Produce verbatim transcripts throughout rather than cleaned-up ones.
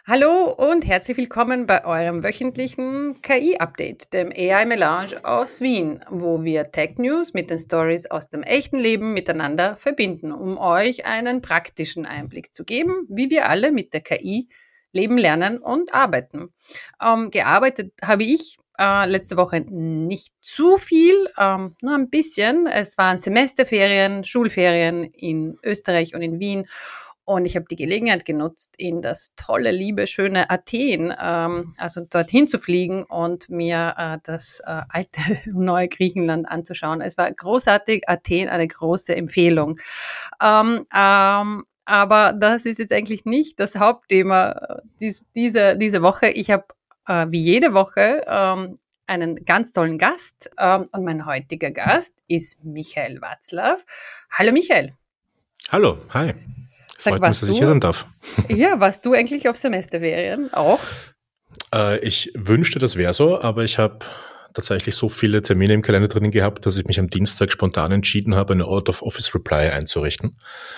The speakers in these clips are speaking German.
Hallo und herzlich willkommen bei eurem wöchentlichen K I-Update, dem A I-Melange aus Wien, wo wir Tech-News mit den Stories aus dem echten Leben miteinander verbinden, um euch einen praktischen Einblick zu geben, wie wir alle mit der K I leben, lernen und arbeiten. Ähm, gearbeitet habe ich äh, letzte Woche nicht zu viel, ähm, nur ein bisschen. Es waren Semesterferien, Schulferien in Österreich und in Wien. Und ich habe die Gelegenheit genutzt, in das tolle, liebe, schöne Athen, ähm, also dorthin zu fliegen und mir äh, das äh, alte, neue Griechenland anzuschauen. Es war großartig, Athen eine große Empfehlung. Ähm, ähm, aber das ist jetzt eigentlich nicht das Hauptthema äh, dies, diese, diese Woche. Ich habe äh, wie jede Woche ähm, einen ganz tollen Gast ähm, und mein heutiger Gast ist Michael Watzlaw. Hallo Michael. Hallo, hi. Sag, Freut mich, warst dass ich hier du, sein darf. ja, warst du eigentlich auf Semesterferien auch? Äh, ich wünschte, das wäre so, aber ich habe tatsächlich so viele Termine im Kalender drinnen gehabt, dass ich mich am Dienstag spontan entschieden habe, eine Out-of-Office-Reply einzurichten.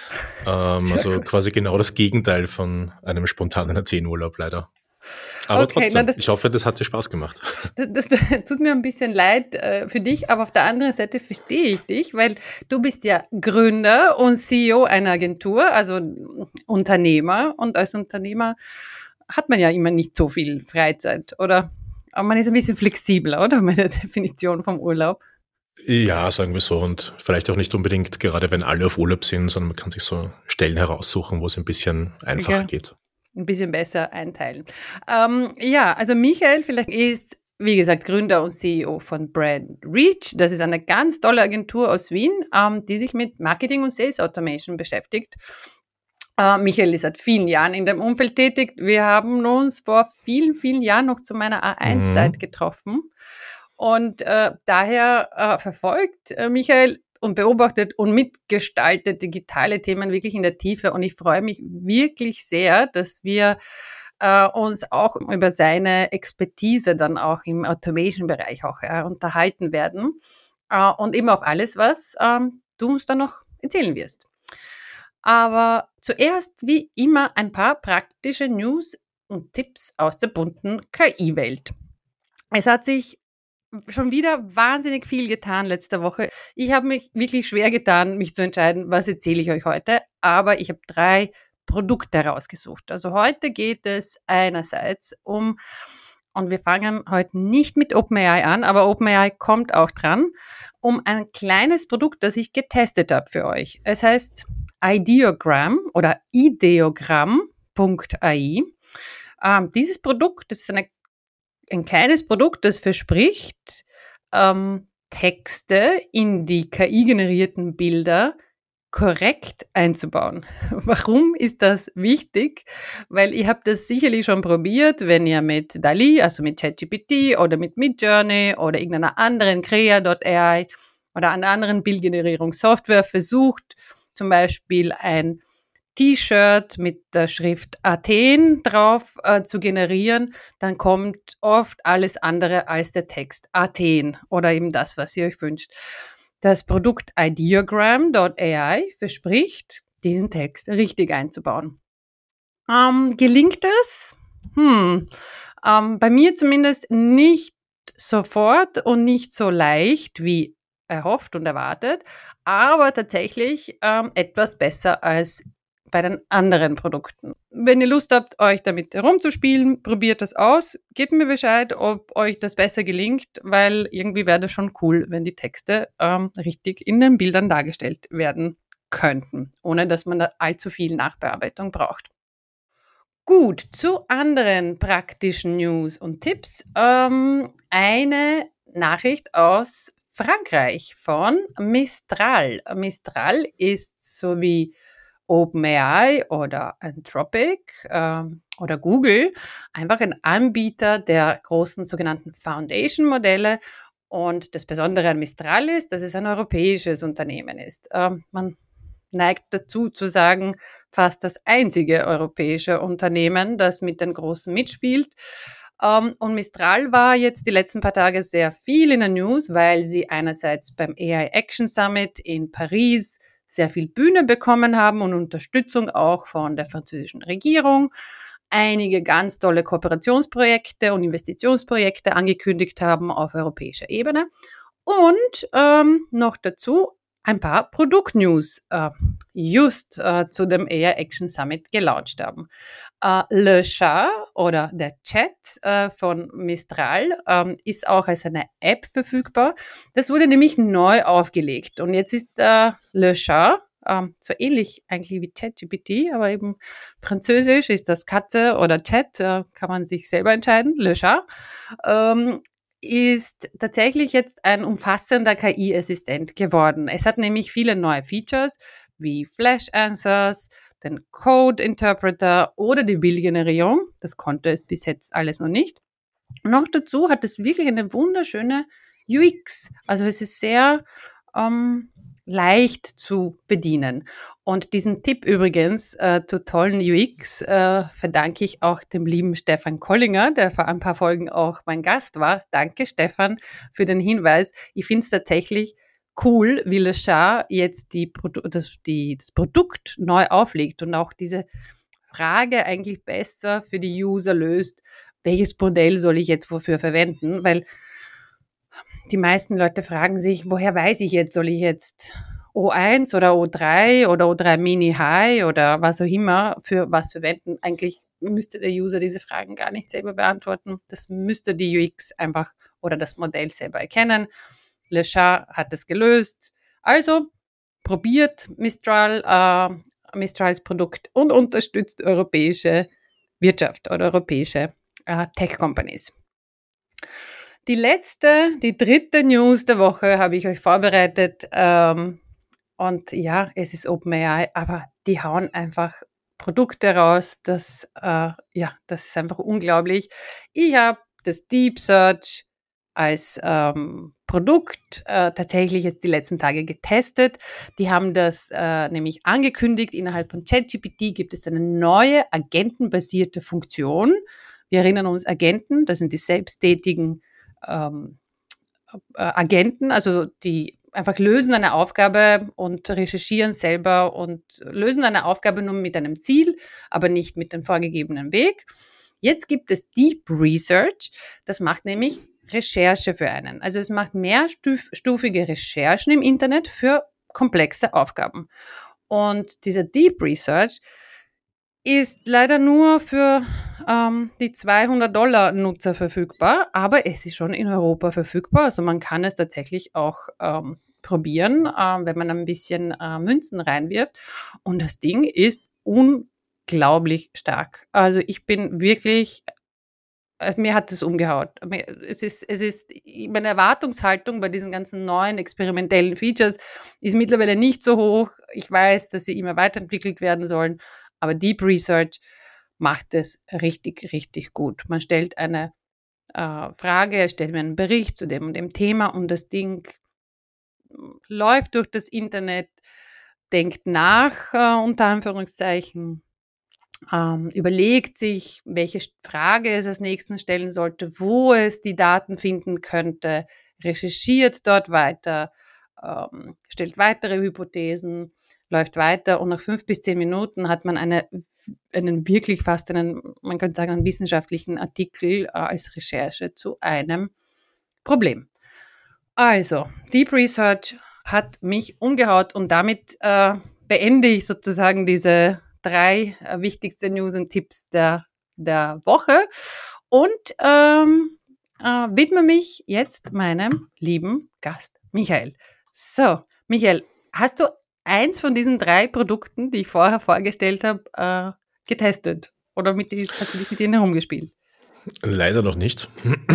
Ähm, Sehr also gut. quasi genau das Gegenteil von einem spontanen Athen-Urlaub leider. Aber Okay, na trotzdem, das, ich hoffe, das hat dir Spaß gemacht. das, das tut mir ein bisschen leid äh, für dich, aber auf der anderen Seite verstehe ich dich, weil du bist ja Gründer und C E O einer Agentur, also Unternehmer, und als Unternehmer hat man ja immer nicht so viel Freizeit, oder? Aber man ist ein bisschen flexibler, oder? Meine Definition vom Urlaub. Ja, sagen wir so. Und vielleicht auch nicht unbedingt gerade, wenn alle auf Urlaub sind, sondern man kann sich so Stellen heraussuchen, wo es ein bisschen einfacher Okay. geht. Ein bisschen besser einteilen. Ähm, ja, also Michael vielleicht ist, wie gesagt, Gründer und C E O von Brand Reach. Das ist eine ganz tolle Agentur aus Wien, ähm, die sich mit Marketing und Sales Automation beschäftigt. Äh, Michael ist seit vielen Jahren in dem Umfeld tätig. Wir haben uns vor vielen, vielen Jahren noch zu meiner A eins Zeit Mhm. getroffen. Und äh, daher äh, verfolgt äh, Michael und beobachtet und mitgestaltet digitale Themen wirklich in der Tiefe. Und ich freue mich wirklich sehr, dass wir äh, uns auch über seine Expertise dann auch im Automation-Bereich auch äh, unterhalten werden. Äh, und eben auf alles, was ähm, du uns dann noch erzählen wirst. Aber zuerst, wie immer, ein paar praktische News und Tipps aus der bunten K I-Welt. Es hat sich schon wieder wahnsinnig viel getan letzte Woche. Ich habe mich wirklich schwer getan, mich zu entscheiden, was erzähle ich euch heute, aber ich habe drei Produkte rausgesucht. Also heute geht es einerseits um, und wir fangen heute nicht mit OpenAI an, aber OpenAI kommt auch dran, um ein kleines Produkt, das ich getestet habe für euch. Es heißt Ideogram oder ideogram Punkt A I. Ähm, dieses Produkt, das ist eine ein kleines Produkt, das verspricht, ähm, Texte in die K I-generierten Bilder korrekt einzubauen. Warum ist das wichtig? Weil ihr habt das sicherlich schon probiert, wenn ihr mit DALL-E, also mit ChatGPT oder mit Midjourney oder irgendeiner anderen Crea Punkt A I oder einer anderen Bildgenerierungssoftware versucht, zum Beispiel ein T-Shirt mit der Schrift Athen drauf äh, zu generieren, dann kommt oft alles andere als der Text Athen oder eben das, was ihr euch wünscht. Das Produkt ideogram Punkt A I verspricht, diesen Text richtig einzubauen. Ähm, gelingt es? Hm, ähm, bei mir zumindest nicht sofort und nicht so leicht wie erhofft und erwartet, aber tatsächlich ähm, etwas besser als bei den anderen Produkten. Wenn ihr Lust habt, euch damit herumzuspielen, probiert das aus. Gebt mir Bescheid, ob euch das besser gelingt, weil irgendwie wäre das schon cool, wenn die Texte ähm, richtig in den Bildern dargestellt werden könnten, ohne dass man da allzu viel Nachbearbeitung braucht. Gut, zu anderen praktischen News und Tipps. Ähm, eine Nachricht aus Frankreich von Mistral. Mistral ist so wie OpenAI oder Anthropic ähm, oder Google einfach ein Anbieter der großen sogenannten Foundation-Modelle. Und das Besondere an Mistral ist, dass es ein europäisches Unternehmen ist. Ähm, man neigt dazu zu sagen, fast das einzige europäische Unternehmen, das mit den Großen mitspielt. Ähm, und Mistral war jetzt die letzten paar Tage sehr viel in der News, weil sie einerseits beim A I Action Summit in Paris sehr viel Bühne bekommen haben und Unterstützung auch von der französischen Regierung. einige ganz tolle Kooperationsprojekte und Investitionsprojekte angekündigt haben auf europäischer Ebene. Und ähm, noch dazu ein paar Produktnews äh, just äh, zu dem A I Action Summit gelauncht haben. Äh, Le Chat oder der Chat äh, von Mistral ähm, ist auch als eine App verfügbar. Das wurde nämlich neu aufgelegt und jetzt ist äh, Le Chat, ähm, so ähnlich eigentlich wie ChatGPT, aber eben französisch ist das Katze oder Chat, äh, kann man sich selber entscheiden, Le Chat. Ähm, ist tatsächlich jetzt ein umfassender K I-Assistent geworden. Es hat nämlich viele neue Features wie Flash Answers, den Code Interpreter oder die Bildgenerierung. Das konnte es bis jetzt alles noch nicht. Noch dazu hat es wirklich eine wunderschöne U X. Also es ist sehr ähm, leicht zu bedienen. Und diesen Tipp übrigens äh, zur tollen U X äh, verdanke ich auch dem lieben Stefan Kollinger, der vor ein paar Folgen auch mein Gast war. Danke, Stefan, für den Hinweis. Ich finde es tatsächlich cool, wie Le Chat jetzt die, das, die, das Produkt neu auflegt und auch diese Frage eigentlich besser für die User löst, welches Modell soll ich jetzt wofür verwenden, weil die meisten Leute fragen sich, woher weiß ich jetzt, soll ich jetzt O eins oder O drei oder O drei Mini High oder was auch immer für was verwenden. Eigentlich müsste der User diese Fragen gar nicht selber beantworten. Das müsste die U X einfach oder das Modell selber erkennen. Le Chat hat das gelöst. Also probiert Mistral, äh, Mistrals Produkt und unterstützt europäische Wirtschaft oder europäische äh, Tech-Companies. Die letzte, die dritte News der Woche habe ich euch vorbereitet. Ähm, und ja, es ist OpenAI, aber die hauen einfach Produkte raus. Das, äh, ja, das ist einfach unglaublich. Ich habe das Deep Search als ähm, Produkt äh, tatsächlich jetzt die letzten Tage getestet. Die haben das äh, nämlich angekündigt. Innerhalb von ChatGPT gibt es eine neue agentenbasierte Funktion. Wir erinnern uns, Agenten, das sind die selbsttätigen ähm, äh, Agenten, also die einfach lösen eine Aufgabe und recherchieren selber und lösen eine Aufgabe nur mit einem Ziel, aber nicht mit dem vorgegebenen Weg. Jetzt gibt es Deep Research, das macht nämlich Recherche für einen. Also es macht mehrstufige Recherchen im Internet für komplexe Aufgaben. Und dieser Deep Research ist leider nur für ähm, die zweihundert Dollar Nutzer verfügbar, aber es ist schon in Europa verfügbar. Also man kann es tatsächlich auch ähm, probieren, äh, wenn man ein bisschen äh, Münzen reinwirft. Und das Ding ist unglaublich stark. Also ich bin wirklich, also mir hat es umgehaut. Es ist, es ist, meine Erwartungshaltung bei diesen ganzen neuen experimentellen Features ist mittlerweile nicht so hoch. Ich weiß, dass sie immer weiterentwickelt werden sollen, aber Deep Research macht es richtig, richtig gut. Man stellt eine äh, Frage, erstellt mir einen Bericht zu dem und dem Thema und das Ding läuft durch das Internet, denkt nach, äh, unter Anführungszeichen, ähm, überlegt sich, welche Frage es als nächstes stellen sollte, wo es die Daten finden könnte, recherchiert dort weiter, ähm, stellt weitere Hypothesen, läuft weiter und nach fünf bis zehn Minuten hat man eine, einen wirklich fast einen, man könnte sagen, einen wissenschaftlichen Artikel äh, als Recherche zu einem Problem. Also, Deep Research hat mich umgehaut und damit äh, beende ich sozusagen diese drei äh, wichtigste News und Tipps der, der Woche und ähm, äh, widme mich jetzt meinem lieben Gast, Michael. So, Michael, hast du eins von diesen drei Produkten, die ich vorher vorgestellt habe, äh, getestet? Oder mit die, hast du dich mit denen herumgespielt? Leider noch nicht.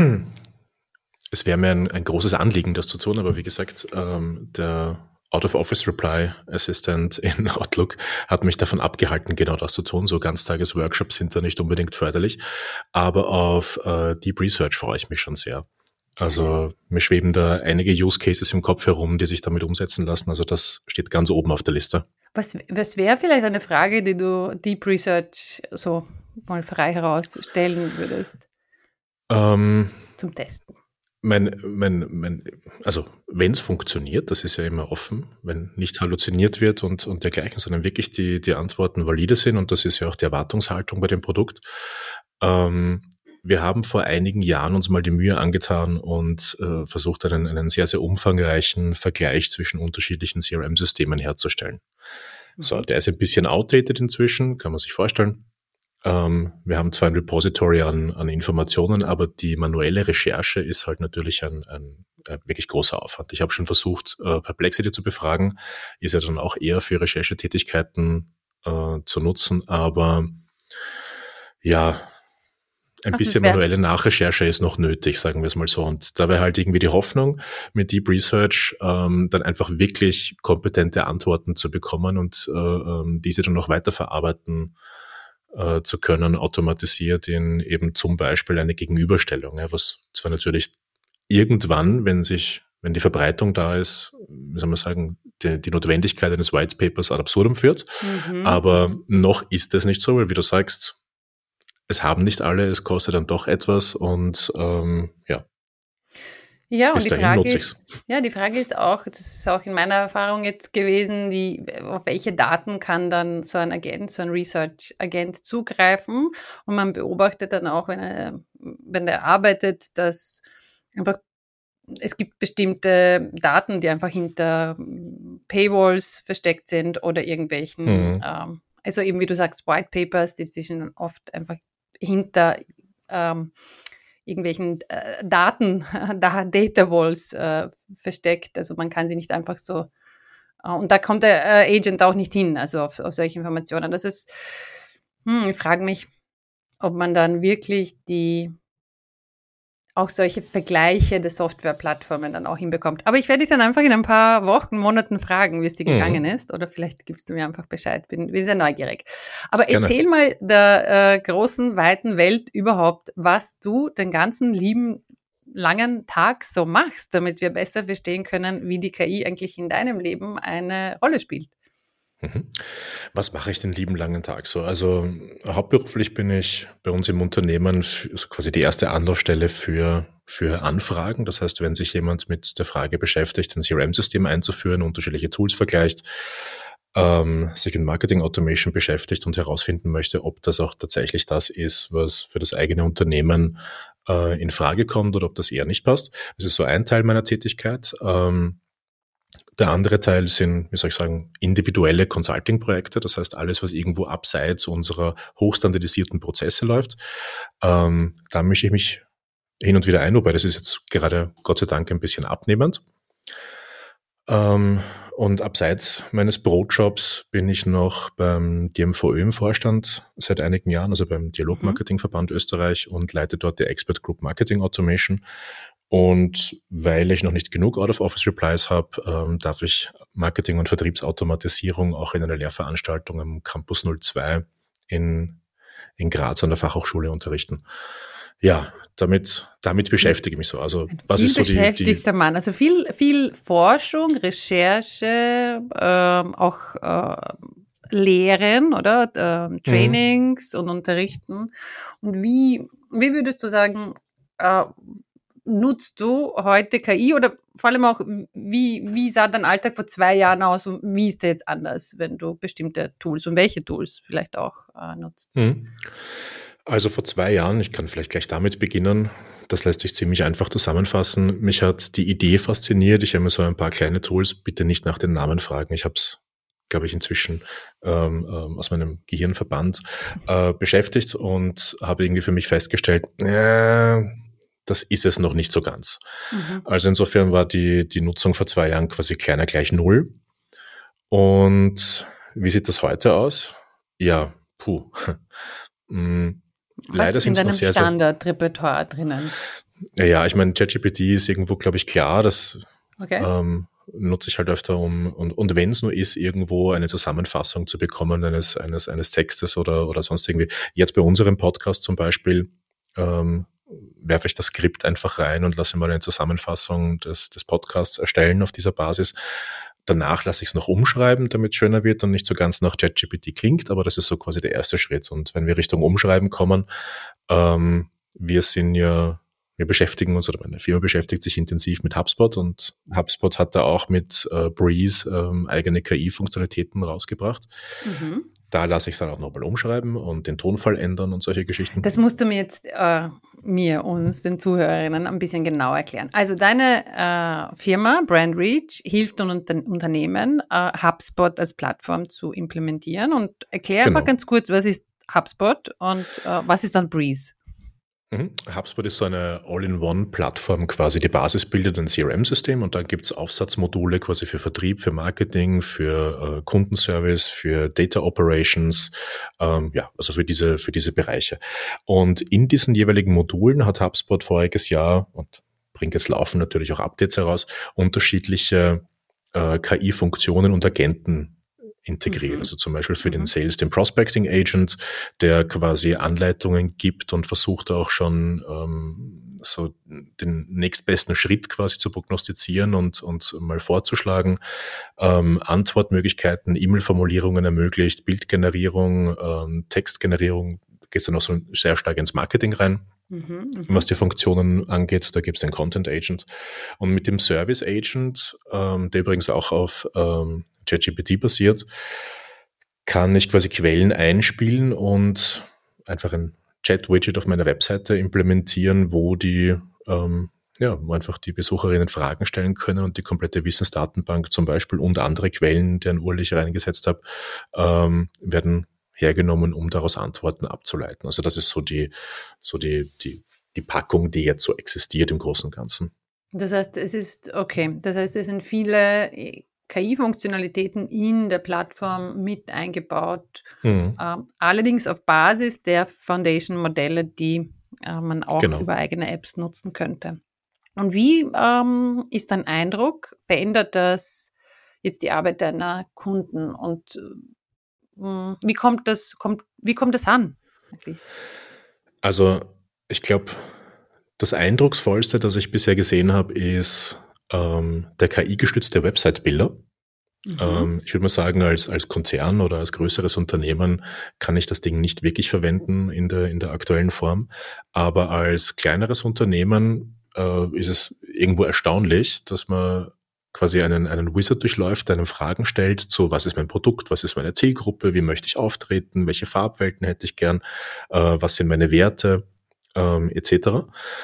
Es wäre mir ein, ein großes Anliegen, das zu tun, aber wie gesagt, ähm, der Out-of-Office-Reply-Assistant in Outlook hat mich davon abgehalten, genau das zu tun. So Ganztages-Workshops sind da nicht unbedingt förderlich, aber auf äh, Deep Research freue ich mich schon sehr. Also mir schweben da einige Use Cases im Kopf herum, die sich damit umsetzen lassen. Also das steht ganz oben auf der Liste. Was, was wäre vielleicht eine Frage, die du Deep Research so mal frei herausstellen würdest? Ähm, Zum Testen. Mein, mein, mein, also wenn es funktioniert, das ist ja immer offen, wenn nicht halluziniert wird und, und dergleichen, sondern wirklich die, die Antworten valide sind und das ist ja auch die Erwartungshaltung bei dem Produkt. Ähm, wir haben vor einigen Jahren uns mal die Mühe angetan und äh, versucht, einen, einen sehr, sehr umfangreichen Vergleich zwischen unterschiedlichen C R M-Systemen herzustellen. Mhm. So, der ist ein bisschen outdated inzwischen, kann man sich vorstellen. Ähm, wir haben zwar ein Repository an, an Informationen, aber die manuelle Recherche ist halt natürlich ein, ein, ein wirklich großer Aufwand. Ich habe schon versucht, äh, Perplexity zu befragen, ist ja dann auch eher für Recherchetätigkeiten äh, zu nutzen, aber ja, ein Also bisschen manuelle Nachrecherche ist noch nötig, sagen wir es mal so. Und da wäre halt irgendwie die Hoffnung, mit Deep Research ähm, dann einfach wirklich kompetente Antworten zu bekommen und äh, ähm, diese dann noch weiterverarbeiten äh, zu können, automatisiert in eben zum Beispiel eine Gegenüberstellung, ja, was zwar natürlich irgendwann, wenn sich, wenn die Verbreitung da ist, wie soll man sagen, die, die Notwendigkeit eines White Papers ad absurdum führt, mhm. aber noch ist es nicht so, weil wie du sagst, es haben nicht alle, es kostet dann doch etwas und ähm, ja. Ja, und die Frage ist, ja, die Frage ist auch, das ist auch in meiner Erfahrung jetzt gewesen, die, auf welche Daten kann dann so ein Agent, so ein Research-Agent zugreifen? Und man beobachtet dann auch, wenn er, wenn der arbeitet, dass einfach, es gibt bestimmte Daten, die einfach hinter Paywalls versteckt sind oder irgendwelchen, mhm. ähm, also eben wie du sagst, White Papers, die sind oft einfach hinter ähm, irgendwelchen äh, Daten, da Data Walls äh, versteckt. Also man kann sie nicht einfach so, äh, und da kommt der äh, Agent auch nicht hin, also auf, auf solche Informationen. Das ist, hm, ich frage mich, ob man dann wirklich die, auch solche Vergleiche der Softwareplattformen dann auch hinbekommt. Aber ich werde dich dann einfach in ein paar Wochen, Monaten fragen, wie es dir mhm. gegangen ist. Oder vielleicht gibst du mir einfach Bescheid. Bin, bin sehr neugierig. Aber Gerne. Erzähl mal der äh, großen, weiten Welt überhaupt, was du den ganzen lieben, langen Tag so machst, damit wir besser verstehen können, wie die K I eigentlich in deinem Leben eine Rolle spielt. Was mache ich den lieben langen Tag so? Also hauptberuflich bin ich bei uns im Unternehmen für, also quasi die erste Anlaufstelle für, für Anfragen. Das heißt, wenn sich jemand mit der Frage beschäftigt, ein C R M-System einzuführen, unterschiedliche Tools vergleicht, ähm, sich in Marketing Automation beschäftigt und herausfinden möchte, ob das auch tatsächlich das ist, was für das eigene Unternehmen äh, in Frage kommt oder ob das eher nicht passt. Das ist so ein Teil meiner Tätigkeit. Ähm, Der andere Teil sind, wie soll ich sagen, individuelle Consulting-Projekte. Das heißt, alles, was irgendwo abseits unserer hochstandardisierten Prozesse läuft. Ähm, da mische ich mich hin und wieder ein, wobei das ist jetzt gerade Gott sei Dank ein bisschen abnehmend. Ähm, und abseits meines Brotjobs bin ich noch beim D M V Ö im Vorstand seit einigen Jahren, also beim Dialogmarketingverband Österreich und leite dort die Expert Group Marketing Automation. Und weil ich noch nicht genug Out-of-Office-Replies habe, ähm, darf ich Marketing- und Vertriebsautomatisierung auch in einer Lehrveranstaltung am Campus null zwei in, in Graz an der Fachhochschule unterrichten. Ja, damit, damit beschäftige ich mich so. Also, Ein was viel ist so die, beschäftigter die Mann. Also viel, viel Forschung, Recherche, ähm, auch äh, Lehren, oder? Ähm, Trainings mhm. und Unterrichten. Und wie, wie würdest du sagen, äh, nutzt du heute K I oder vor allem auch, wie, wie sah dein Alltag vor zwei Jahren aus und wie ist der jetzt anders, wenn du bestimmte Tools und welche Tools vielleicht auch äh, nutzt? Also vor zwei Jahren, ich kann vielleicht gleich damit beginnen, das lässt sich ziemlich einfach zusammenfassen. Mich hat die Idee fasziniert. Ich habe mir so ein paar kleine Tools, bitte nicht nach den Namen fragen. Ich habe es, glaube ich, inzwischen ähm, ähm, aus meinem Gehirn verbannt, äh, beschäftigt und habe irgendwie für mich festgestellt, äh, das ist es noch nicht so ganz. Mhm. Also insofern war die, die Nutzung vor zwei Jahren quasi kleiner gleich null. Und wie sieht das heute aus? Ja, puh. mm, leider ist in deinem Standardrepertoire drinnen? Ja, ich meine, ChatGPT ist irgendwo, glaube ich, klar. Das okay. ähm, nutze ich halt öfter um, und, und wenn es nur ist, irgendwo eine Zusammenfassung zu bekommen eines, eines, eines Textes oder, oder sonst irgendwie. Jetzt bei unserem Podcast zum Beispiel, ähm, werfe ich das Skript einfach rein und lasse mal eine Zusammenfassung des, des Podcasts erstellen auf dieser Basis. Danach lasse ich es noch umschreiben, damit es schöner wird und nicht so ganz nach ChatGPT klingt, aber das ist so quasi der erste Schritt. Und wenn wir Richtung Umschreiben kommen, ähm, wir sind ja, wir beschäftigen uns, oder meine Firma beschäftigt sich intensiv mit HubSpot, und HubSpot hat da auch mit äh, Breeze ähm, eigene K I-Funktionalitäten rausgebracht. Mhm. Da lasse ich es dann auch nochmal umschreiben und den Tonfall ändern und solche Geschichten. Das musst du mir jetzt, äh, mir, uns, den Zuhörerinnen ein bisschen genau erklären. Also deine äh, Firma, BrandReach, hilft den Unter- Unternehmen, äh, HubSpot als Plattform zu implementieren. Und erklär genau. einfach ganz kurz, was ist HubSpot und äh, was ist dann Breeze? Mhm. HubSpot ist so eine All-in-One-Plattform, quasi die Basis bildet ein C R M-System, und da gibt's Aufsatzmodule quasi für Vertrieb, für Marketing, für äh, Kundenservice, für Data Operations, ähm, ja, also für diese, für diese Bereiche. Und in diesen jeweiligen Modulen hat HubSpot voriges Jahr, und bringt jetzt laufen natürlich auch Updates heraus, unterschiedliche äh, K I-Funktionen und Agenten integriert. Mhm. Also zum Beispiel für mhm. den Sales, den Prospecting Agent, der quasi Anleitungen gibt und versucht auch schon ähm, so den nächstbesten Schritt quasi zu prognostizieren und, und mal vorzuschlagen. Ähm, Antwortmöglichkeiten, E-Mail-Formulierungen ermöglicht, Bildgenerierung, ähm, Textgenerierung, geht dann auch so sehr stark ins Marketing rein. Mhm, was die Funktionen angeht, da gibt es den Content Agent. Und mit dem Service Agent, ähm, der übrigens auch auf ähm, ChatGPT basiert, kann ich quasi Quellen einspielen und einfach ein Chat-Widget auf meiner Webseite implementieren, wo die ähm, ja, wo einfach die Besucherinnen Fragen stellen können und die komplette Wissensdatenbank zum Beispiel und andere Quellen, deren Url ich reingesetzt habe, ähm, werden hergenommen, um daraus Antworten abzuleiten. Also das ist so die, so die, die, die Packung, die jetzt so existiert im Großen und Ganzen. Das heißt, es ist, okay, das heißt, es sind viele K I-Funktionalitäten in der Plattform mit eingebaut, mhm. ähm, allerdings auf Basis der Foundation-Modelle, die äh, man auch genau. über eigene Apps nutzen könnte. Und wie ähm, ist dein Eindruck? Verändert das jetzt die Arbeit deiner Kunden und äh, wie kommt das, kommt, wie kommt das an? Eigentlich? Also ich glaube, das Eindrucksvollste, das ich bisher gesehen habe, ist ähm, der K I-gestützte Website-Builder. Mhm. Ähm, ich würde mal sagen, als, als Konzern oder als größeres Unternehmen kann ich das Ding nicht wirklich verwenden in der, in der aktuellen Form. Aber als kleineres Unternehmen äh, ist es irgendwo erstaunlich, dass man quasi einen, einen Wizard durchläuft, einem Fragen stellt zu, was ist mein Produkt, was ist meine Zielgruppe, wie möchte ich auftreten, welche Farbwelten hätte ich gern, äh, was sind meine Werte, ähm, et cetera.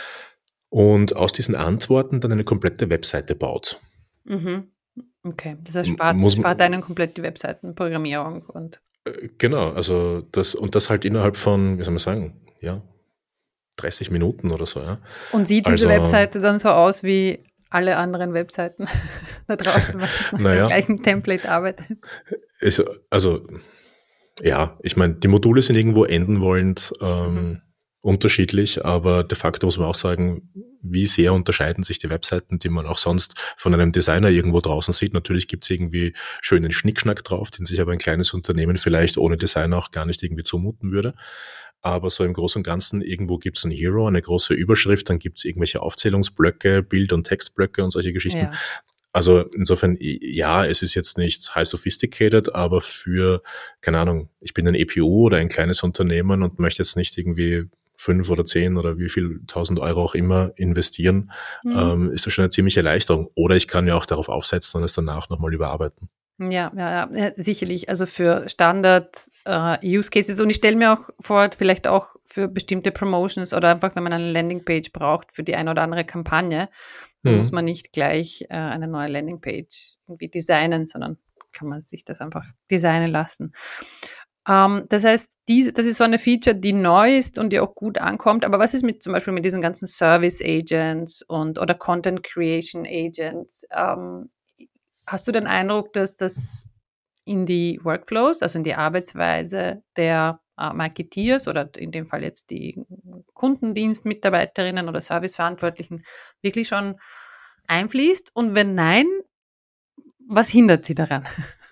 Und aus diesen Antworten dann eine komplette Webseite baut. Mhm. Okay, das heißt, spart, Muss, spart einen komplett die Webseitenprogrammierung. Und genau, also das, und das halt innerhalb von, wie soll man sagen, ja, dreißig Minuten oder so. Ja. Und sieht diese also, Webseite dann so aus wie alle anderen Webseiten da draußen, was mit naja, dem gleichen Template arbeitet? Ist, also, ja, ich meine, die Module sind irgendwo enden wollend ähm, mhm. unterschiedlich, aber de facto muss man auch sagen, wie sehr unterscheiden sich die Webseiten, die man auch sonst von einem Designer irgendwo draußen sieht. Natürlich gibt es irgendwie schönen Schnickschnack drauf, den sich aber ein kleines Unternehmen vielleicht ohne Designer auch gar nicht irgendwie zumuten würde. Aber so im Großen und Ganzen, irgendwo gibt es ein Hero, eine große Überschrift, dann gibt es irgendwelche Aufzählungsblöcke, Bild- und Textblöcke und solche Geschichten. Ja. Also insofern, ja, es ist jetzt nicht high sophisticated, aber für, keine Ahnung, ich bin ein E P U oder ein kleines Unternehmen und möchte jetzt nicht irgendwie fünf oder zehn oder wie viel tausend Euro auch immer investieren, mhm. ähm, ist das schon eine ziemliche Erleichterung. Oder ich kann ja auch darauf aufsetzen und es danach nochmal überarbeiten. Ja, ja, ja, sicherlich. Also für Standard-Use-Cases. Äh, und ich stelle mir auch vor, vielleicht auch für bestimmte Promotions oder einfach, wenn man eine Landingpage braucht für die eine oder andere Kampagne, dann mhm. muss man nicht gleich äh, eine neue Landingpage irgendwie designen, sondern kann man sich das einfach designen lassen. Um, das heißt, diese, das ist so eine Feature, die neu ist und die auch gut ankommt. Aber was ist mit zum Beispiel mit diesen ganzen Service Agents und oder Content Creation Agents? Um, hast du den Eindruck, dass das in die Workflows, also in die Arbeitsweise der uh, Marketeers oder in dem Fall jetzt die Kundendienstmitarbeiterinnen oder Serviceverantwortlichen wirklich schon einfließt? Und wenn nein, was hindert sie daran?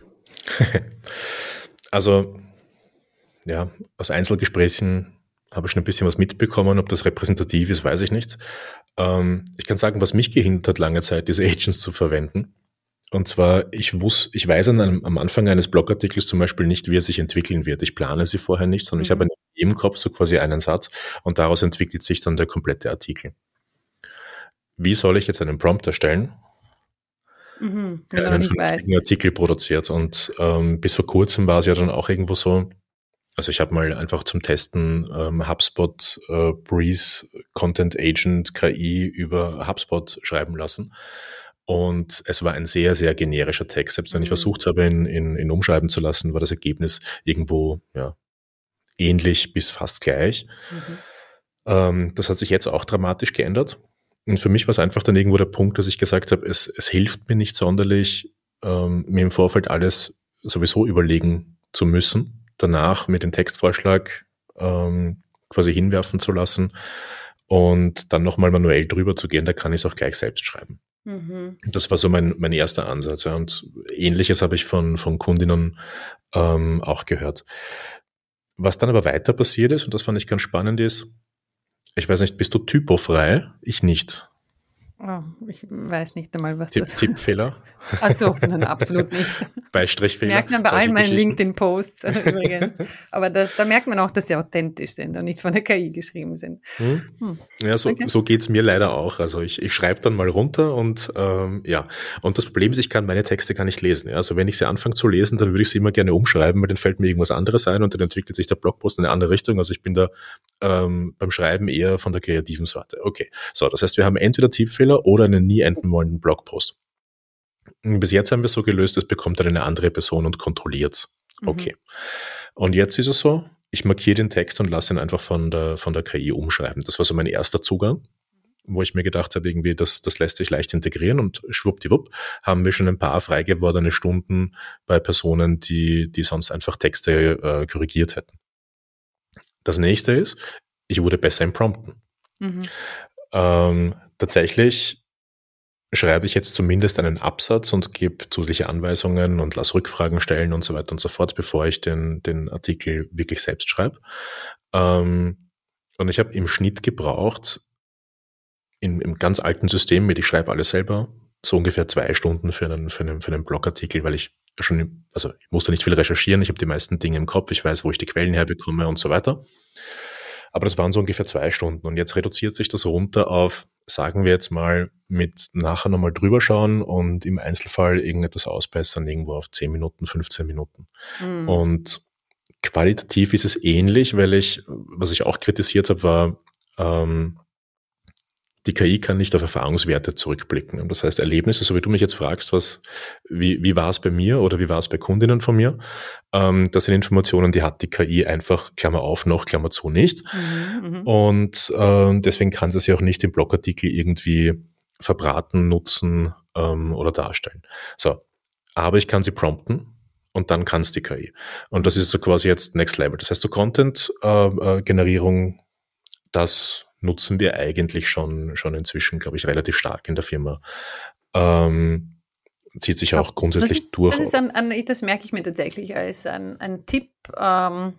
Also ja, aus Einzelgesprächen habe ich schon ein bisschen was mitbekommen. Ob das repräsentativ ist, weiß ich nicht. Ähm, ich kann sagen, was mich gehindert hat, lange Zeit diese Agents zu verwenden. Und zwar, ich wusste, ich weiß an einem, am Anfang eines Blogartikels zum Beispiel nicht, wie er sich entwickeln wird. Ich plane sie vorher nicht, sondern mhm. ich habe im Kopf so quasi einen Satz und daraus entwickelt sich dann der komplette Artikel. wie soll ich jetzt einen Prompt erstellen, Mhm, wenn der du noch einen nicht weißt. vernünftigen Artikel produziert. Und ähm, bis vor kurzem war es ja dann auch irgendwo so, also ich habe mal einfach zum Testen ähm, HubSpot äh, Breeze Content Agent K I über HubSpot schreiben lassen. Und es war ein sehr, sehr generischer Text. Selbst wenn ich Mhm. versucht habe, ihn, ihn, ihn umschreiben zu lassen, war das Ergebnis irgendwo ja, ähnlich bis fast gleich. Mhm. Ähm, das hat sich jetzt auch dramatisch geändert. Und für mich war es einfach dann irgendwo der Punkt, dass ich gesagt habe, es, es hilft mir nicht sonderlich, ähm, mir im Vorfeld alles sowieso überlegen zu müssen, danach mit dem Textvorschlag ähm, quasi hinwerfen zu lassen und dann nochmal manuell drüber zu gehen, da kann ich es auch gleich selbst schreiben. Mhm. Das war so mein, mein erster Ansatz. Ja. Und Ähnliches habe ich von, von Kundinnen ähm, auch gehört. Was dann aber weiter passiert ist, und das fand ich ganz spannend, ist, ich weiß nicht, bist du typofrei? Ich nicht. Oh, ich weiß nicht einmal, was Tipp, das ist. Tippfehler? Ach so, nein, absolut nicht. Beistrichfehler? Merkt man bei Solche allen meinen Geschichten? LinkedIn-Posts äh, übrigens. Aber da, da merkt man auch, dass sie authentisch sind und nicht von der K I geschrieben sind. Hm? Hm. Ja, so, Okay. so geht's mir leider auch. Also ich, ich schreibe dann mal runter und ähm, ja. Und das Problem ist, ich kann meine Texte gar nicht lesen. Ja? Also wenn ich sie anfange zu lesen, dann würde ich sie immer gerne umschreiben, weil dann fällt mir irgendwas anderes ein und dann entwickelt sich der Blogpost in eine andere Richtung. Also ich bin da ähm, beim Schreiben eher von der kreativen Sorte. Okay, so, das heißt, wir haben entweder Tippfehler oder einen nie enden wollenden Blogpost. Bis jetzt haben wir es so gelöst, es bekommt dann eine andere Person und kontrolliert's. Okay. Mhm. Und jetzt ist es so, ich markiere den Text und lasse ihn einfach von der, von der K I umschreiben. Das war so mein erster Zugang, wo ich mir gedacht habe, irgendwie, das, das lässt sich leicht integrieren und schwuppdiwupp haben wir schon ein paar frei gewordene Stunden bei Personen, die, die sonst einfach Texte äh, korrigiert hätten. Das nächste ist, ich wurde besser im Prompten. Mhm. Ähm, tatsächlich schreibe ich jetzt zumindest einen Absatz und gebe zusätzliche Anweisungen und lasse Rückfragen stellen und so weiter und so fort, bevor ich den, den Artikel wirklich selbst schreibe. Ähm, und ich habe im Schnitt gebraucht, in, im ganz alten System mit, ich schreibe alles selber, so ungefähr zwei Stunden für einen, für einen, für einen Blogartikel, weil ich schon, also ich musste nicht viel recherchieren, ich habe die meisten Dinge im Kopf, ich weiß, wo ich die Quellen herbekomme und so weiter. Aber das waren so ungefähr zwei Stunden. Und jetzt reduziert sich das runter auf, sagen wir jetzt mal, mit nachher nochmal drüber schauen und im Einzelfall irgendetwas ausbessern, irgendwo auf zehn Minuten, fünfzehn Minuten. Mhm. Und qualitativ ist es ähnlich, weil ich, was ich auch kritisiert habe, war, ähm, die K I kann nicht auf Erfahrungswerte zurückblicken. Und das heißt, Erlebnisse, so wie du mich jetzt fragst, was, wie, wie war es bei mir oder wie war es bei Kundinnen von mir, ähm, das sind Informationen, die hat die K I einfach, Klammer auf, noch, Klammer zu, nicht. Mhm, und äh, deswegen kann sie sich auch nicht im Blogartikel irgendwie verbraten, nutzen ähm, oder darstellen. So, aber ich kann sie prompten. Und dann kann es die K I. Und das ist so quasi jetzt Next Level. Das heißt, so Content-Generierung, äh, das nutzen wir eigentlich schon, schon inzwischen, glaube ich, relativ stark in der Firma. Ähm, zieht sich auch grundsätzlich das ist, durch. Das, ist ein, ein, das merke ich mir tatsächlich als ein, ein Tipp, ähm,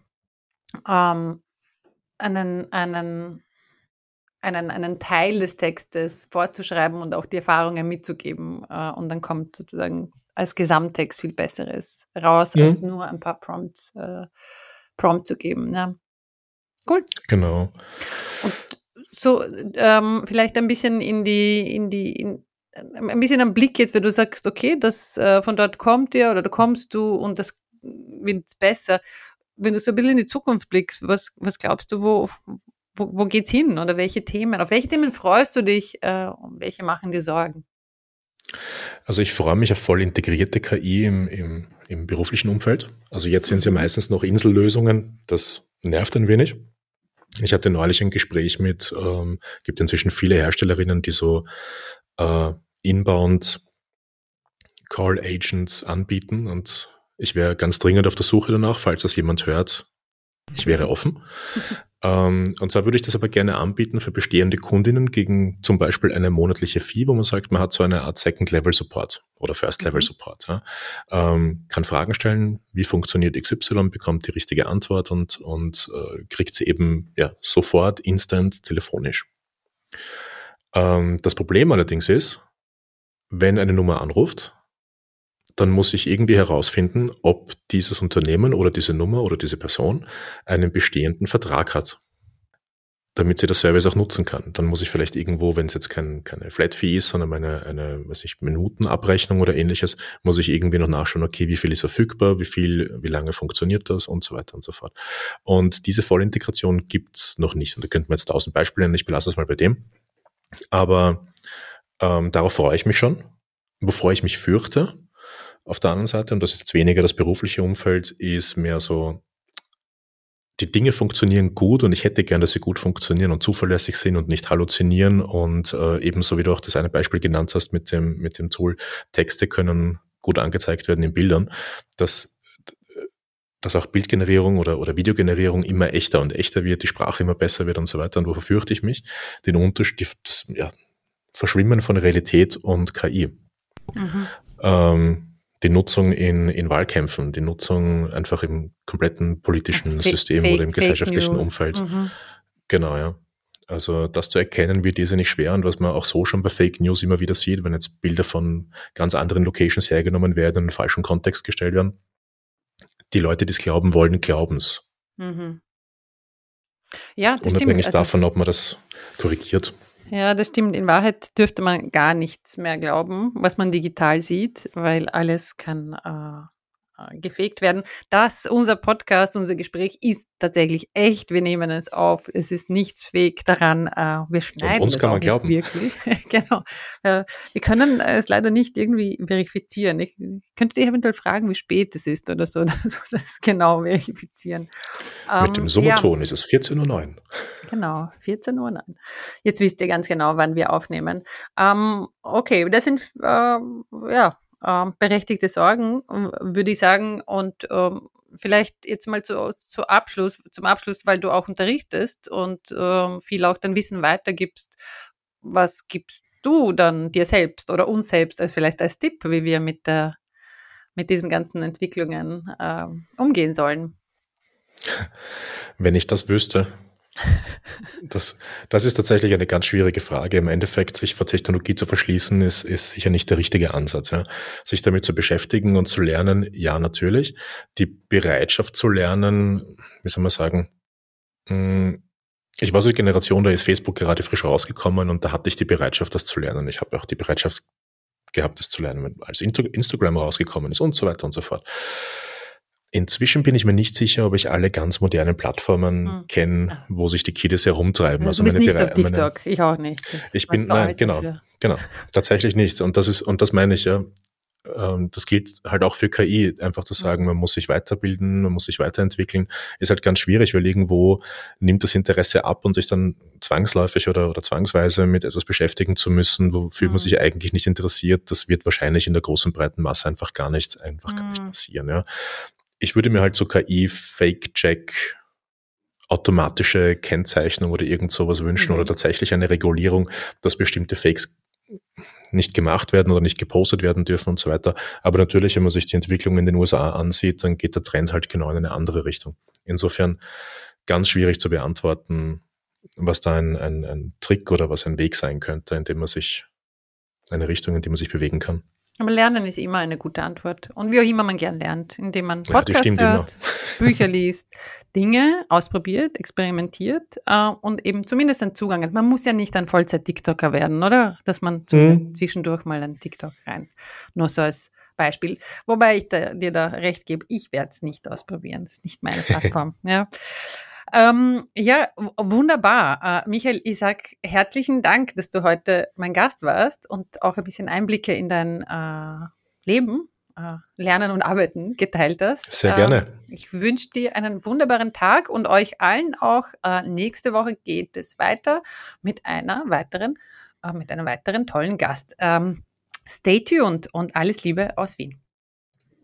ähm, einen, einen, einen, einen Teil des Textes vorzuschreiben und auch die Erfahrungen mitzugeben. Äh, und dann kommt sozusagen als Gesamttext viel Besseres raus, mhm. als nur ein paar Prompts äh, Prompt zu geben. Ja. Cool. Genau. Und so ähm, vielleicht ein bisschen in die, in die, in, ein bisschen am Blick jetzt, wenn du sagst, okay, das äh, von dort kommt ihr oder da kommst du und das wird besser. Wenn du so ein bisschen in die Zukunft blickst, was, was glaubst du, wo, wo, wo geht's hin oder welche Themen? Auf welche Themen freust du dich äh, und welche machen dir Sorgen? Also ich freue mich auf voll integrierte K I im, im, im beruflichen Umfeld. Also jetzt sind es ja meistens noch Insellösungen, das nervt ein wenig. Ich hatte neulich ein Gespräch mit, ähm, gibt inzwischen viele Herstellerinnen, die so äh, Inbound Call Agents anbieten und ich wäre ganz dringend auf der Suche danach, falls das jemand hört. Ich wäre offen. ähm, und zwar würde ich das aber gerne anbieten für bestehende Kundinnen gegen zum Beispiel eine monatliche Fee, wo man sagt, man hat so eine Art Second-Level-Support oder First-Level-Support. Ja. Ähm, kann Fragen stellen, wie funktioniert X Y, bekommt die richtige Antwort und, und äh, kriegt sie eben ja, sofort, instant, telefonisch. Ähm, das Problem allerdings ist, wenn eine Nummer anruft, dann muss ich irgendwie herausfinden, ob dieses Unternehmen oder diese Nummer oder diese Person einen bestehenden Vertrag hat. damit sie das Service auch nutzen kann. Dann muss ich vielleicht irgendwo, wenn es jetzt kein, keine Flat-Fee ist, sondern eine, eine, weiß ich, Minutenabrechnung oder ähnliches, muss ich irgendwie noch nachschauen, okay, wie viel ist verfügbar, wie viel, wie lange funktioniert das und so weiter und so fort. Und diese Vollintegration gibt's noch nicht. Und da könnten wir jetzt tausend Beispiele nennen, ich belasse es mal bei dem. Aber ähm, darauf freue ich mich schon. Wovor ich mich fürchte, auf der anderen Seite, und das ist jetzt weniger das berufliche Umfeld, ist mehr so, die Dinge funktionieren gut und ich hätte gern, dass sie gut funktionieren und zuverlässig sind und nicht halluzinieren und äh, ebenso wie du auch das eine Beispiel genannt hast mit dem, mit dem Tool, Texte können gut angezeigt werden in Bildern, dass, dass auch Bildgenerierung oder, oder Videogenerierung immer echter und echter wird, die Sprache immer besser wird und so weiter. Und wovor fürchte ich mich? Den Unterschied, das ja, Verschwimmen von Realität und K I. Mhm. Ähm, die Nutzung in, in Wahlkämpfen, die Nutzung einfach im kompletten politischen also System Fake, oder im gesellschaftlichen Umfeld. Mhm. Genau, ja. Also das zu erkennen wird irrsinnig schwer und was man auch so schon bei Fake News immer wieder sieht, wenn jetzt Bilder von ganz anderen Locations hergenommen werden und in einen falschen Kontext gestellt werden. Die Leute, die es glauben wollen, glauben es. Mhm. Ja, das Unabhängig stimmt. davon, also, ob man das korrigiert. Ja, das stimmt. In Wahrheit dürfte man gar nichts mehr glauben, was man digital sieht, weil alles kann äh, gefaked werden. Das, unser Podcast, unser Gespräch ist tatsächlich echt. Wir nehmen es auf. Es ist nichts fake daran. Äh, wir schneiden und uns das kann auch man nicht glauben. Wirklich. Genau. Äh, wir können es leider nicht irgendwie verifizieren. Ich könnte dich eventuell fragen, wie spät es ist oder so, dass wir das genau verifizieren. Mit Ähm, dem Summerton ja. ist es vierzehn Uhr neun. Genau, vierzehn Uhr neun. Jetzt wisst ihr ganz genau, wann wir aufnehmen. Ähm, okay, das sind äh, ja, äh, berechtigte Sorgen, würde ich sagen. Und ähm, vielleicht jetzt mal zu, zu Abschluss, zum Abschluss, weil du auch unterrichtest und äh, viel auch dein Wissen weitergibst. Was gibst du dann dir selbst oder uns selbst als vielleicht als Tipp, wie wir mit, der, mit diesen ganzen Entwicklungen äh, umgehen sollen? Wenn ich das wüsste, das, das ist tatsächlich eine ganz schwierige Frage. Im Endeffekt, sich vor Technologie zu verschließen, ist, ist sicher nicht der richtige Ansatz. Ja. Sich damit zu beschäftigen und zu lernen, ja, natürlich. Die Bereitschaft zu lernen, wie soll man sagen, ich war so die Generation, da ist Facebook gerade frisch rausgekommen und da hatte ich die Bereitschaft, das zu lernen. Ich habe auch die Bereitschaft gehabt, das zu lernen, als Instagram rausgekommen ist und so weiter und so fort. Inzwischen bin ich mir nicht sicher, ob ich alle ganz modernen Plattformen hm. kenne, wo sich die Kiddies herumtreiben. Also, also meine nicht Bere- auf TikTok, meine, ich auch nicht. Das ich bin, nein, genau, dafür. genau, tatsächlich nicht. Und das ist, und das meine ich ja, ähm, das gilt halt auch für K I, einfach zu sagen, man muss sich weiterbilden, man muss sich weiterentwickeln, ist halt ganz schwierig, weil irgendwo nimmt das Interesse ab und sich dann zwangsläufig oder, oder zwangsweise mit etwas beschäftigen zu müssen, wofür mhm. man sich eigentlich nicht interessiert, das wird wahrscheinlich in der großen breiten Masse einfach gar nicht, einfach mhm. gar nicht passieren, ja. Ich würde mir halt so K I, Fake-Check, automatische Kennzeichnung oder irgend sowas wünschen mhm. oder tatsächlich eine Regulierung, dass bestimmte Fakes nicht gemacht werden oder nicht gepostet werden dürfen und so weiter. Aber natürlich, wenn man sich die Entwicklung in den U S A ansieht, dann geht der Trend halt genau in eine andere Richtung. Insofern ganz schwierig zu beantworten, was da ein, ein, ein Trick oder was ein Weg sein könnte, in dem man sich, eine Richtung, in die man sich bewegen kann. Aber Lernen ist immer eine gute Antwort. Und wie auch immer man gern lernt, indem man Podcasts ja, hört, Bücher liest, Dinge ausprobiert, experimentiert äh, und eben zumindest einen Zugang hat. Man muss ja nicht ein Vollzeit-TikToker werden, oder? Dass man zumindest mhm. zwischendurch mal einen TikTok rein. Nur so als Beispiel. Wobei ich da, dir da recht gebe, ich werde es nicht ausprobieren. Das ist nicht meine Plattform. ja. Ähm, ja, w- wunderbar. Äh, Michael, ich sage herzlichen Dank, dass du heute mein Gast warst und auch ein bisschen Einblicke in dein äh, Leben, äh, Lernen und Arbeiten geteilt hast. Sehr gerne. Äh, ich wünsche dir einen wunderbaren Tag und euch allen auch. Äh, nächste Woche geht es weiter mit einer weiteren, äh, mit einem weiteren tollen Gast. Ähm, stay tuned und alles Liebe aus Wien.